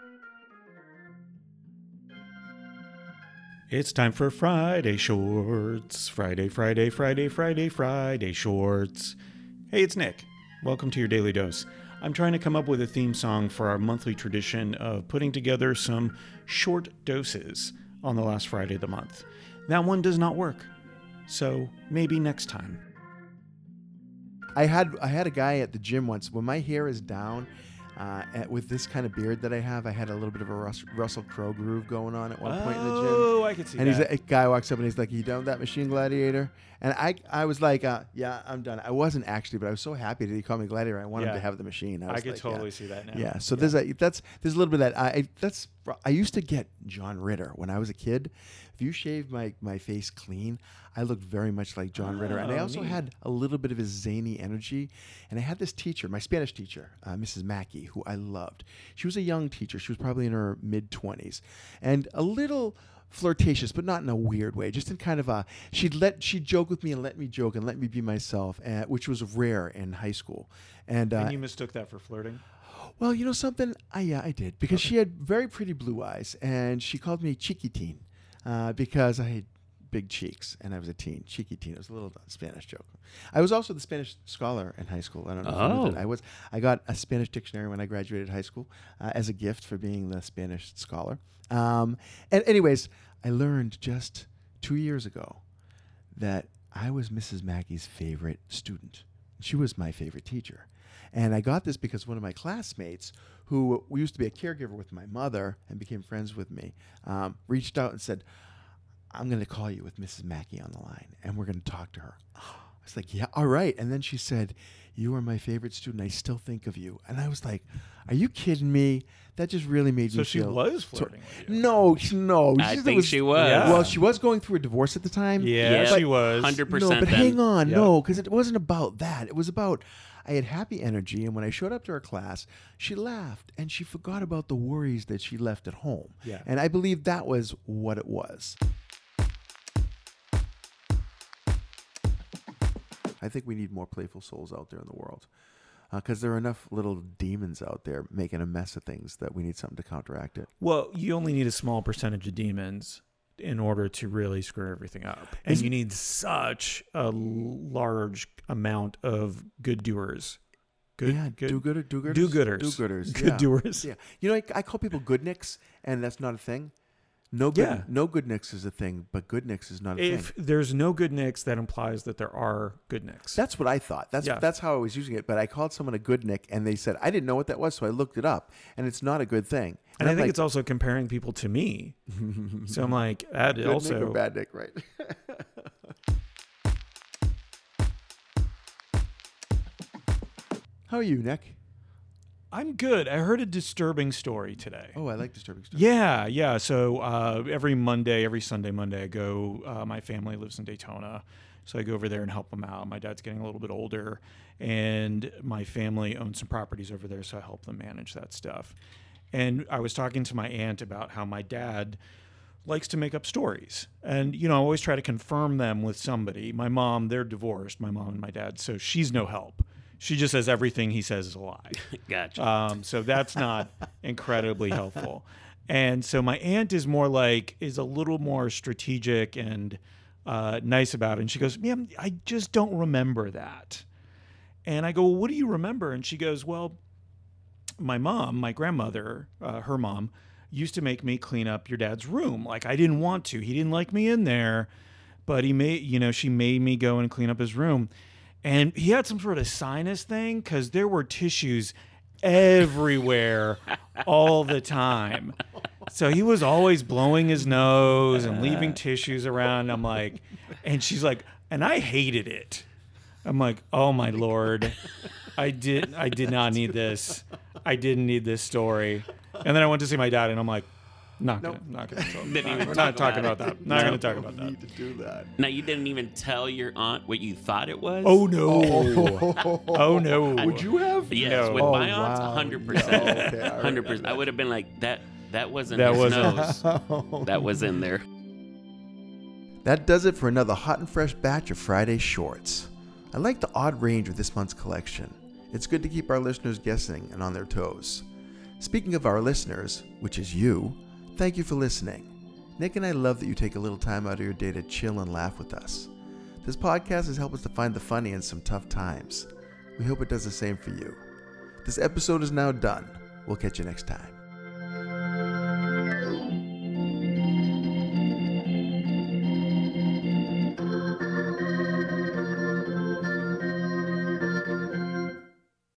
It's time for Friday Shorts. Friday Shorts. Hey, it's Nick. Welcome to your Daily Dose. I'm trying to come up with a theme song for our monthly tradition of putting together some short doses on the last Friday of the month. That one does not work, so maybe next time. I had a guy at the gym once. When my hair is down, with this kind of beard that I have, I had a little bit of a Russell Crowe groove going on at one point in the gym. Oh, I could see that. And a guy walks up and he's like, "You done with that Machine Gladiator?" And I was like, "Yeah, I'm done." I wasn't actually, but I was so happy that he called me Gladiator. I wanted him to have the machine. I could totally see that now. Yeah. So there's a little bit of that. I used to get John Ritter when I was a kid. If you shave my face clean, I looked very much like John Ritter. And I also had a little bit of his zany energy. And I had this teacher, my Spanish teacher, Mrs. Mackey, who I loved. She was a young teacher. She was probably in her mid-20s. And a little flirtatious, but not in a weird way. Just in kind of she'd joke with me and let me joke and let me be myself, which was rare in high school. And you mistook that for flirting? Well, you know something? I did. Because she had very pretty blue eyes. And she called me Chiquitín. Because I had big cheeks and I was a teen. Chiquitín. It was a little Spanish joke. I was also the Spanish scholar in high school. I don't know if you knew that. I got a Spanish dictionary when I graduated high school as a gift for being the Spanish scholar. And anyways, I learned just 2 years ago that I was Mrs. Mackey's favorite student. She was my favorite teacher. And I got this because one of my classmates, who used to be a caregiver with my mother and became friends with me, reached out and said, "I'm going to call you with Mrs. Mackey on the line, and we're going to talk to her." I was like, "Yeah, all right." And then she said, "You are my favorite student. I still think of you." And I was like, "Are you kidding me?" That just really made me feel... So she was flirting with you? No. I think she was. Yeah. Well, she was going through a divorce at the time. Yeah, she was. 100%. No, but then. hang on. Yep. No, because it wasn't about that. It was about... I had happy energy, and when I showed up to her class, she laughed, and she forgot about the worries that she left at home. Yeah. And I believe that was what it was. I think we need more playful souls out there in the world. Because there are enough little demons out there making a mess of things that we need something to counteract it. Well, you only need a small percentage of demons in order to really screw everything up. And you need such a large amount of good doers. Do-gooders. Do-gooders. Yeah. Good doers. Yeah. You know, I call people good nicks, and that's not a thing. No good nicks is a thing, but good nicks is not a thing. If there's no good nicks, that implies that there are good nicks. That's what I thought. That's how I was using it. But I called someone a good nick, and they said, I didn't know what that was, so I looked it up, and it's not a good thing. And I think it's also comparing people to me. So I'm like, that good also... nick or bad nick, right? How are you, Nick? I'm good. I heard a disturbing story today. Oh, I like disturbing stories. Yeah. So every Sunday, Monday, I go, my family lives in Daytona. So I go over there and help them out. My dad's getting a little bit older, and my family owns some properties over there, so I help them manage that stuff. And I was talking to my aunt about how my dad likes to make up stories. And, I always try to confirm them with somebody. My mom, they're divorced, my mom and my dad, so she's no help. She just says everything he says is a lie. Gotcha. So that's not incredibly helpful. And so my aunt is a little more strategic and nice about it. And she goes, "Yeah, I just don't remember that." And I go, "Well, what do you remember?" And she goes, "Well, my grandmother, her mom, used to make me clean up your dad's room. Like, I didn't want to. He didn't like me in there, but she made me go and clean up his room. And he had some sort of sinus thing because there were tissues everywhere all the time. So he was always blowing his nose and leaving tissues around. I'm like, and she's like, and I hated it. I'm like, oh my Lord, I did not need this. I didn't need this story. And then I went to see my dad, and I'm like, not gonna talk about that. Not gonna talk about that. Need to do that. Now, you didn't even tell your aunt what you thought it was? Oh no! Oh no! Would you have? Yes, No. with my Oh, aunts, wow. 100%. Okay, all right. 100%. I would have been like, that wasn't That his wasn't- nose. That was in there. That does it for another hot and fresh batch of Friday Shorts. I like the odd range of this month's collection. It's good to keep our listeners guessing and on their toes. Speaking of our listeners, which is you, thank you for listening. Nick and I love that you take a little time out of your day to chill and laugh with us. This podcast has helped us to find the funny in some tough times. We hope it does the same for you. This episode is now done. We'll catch you next time.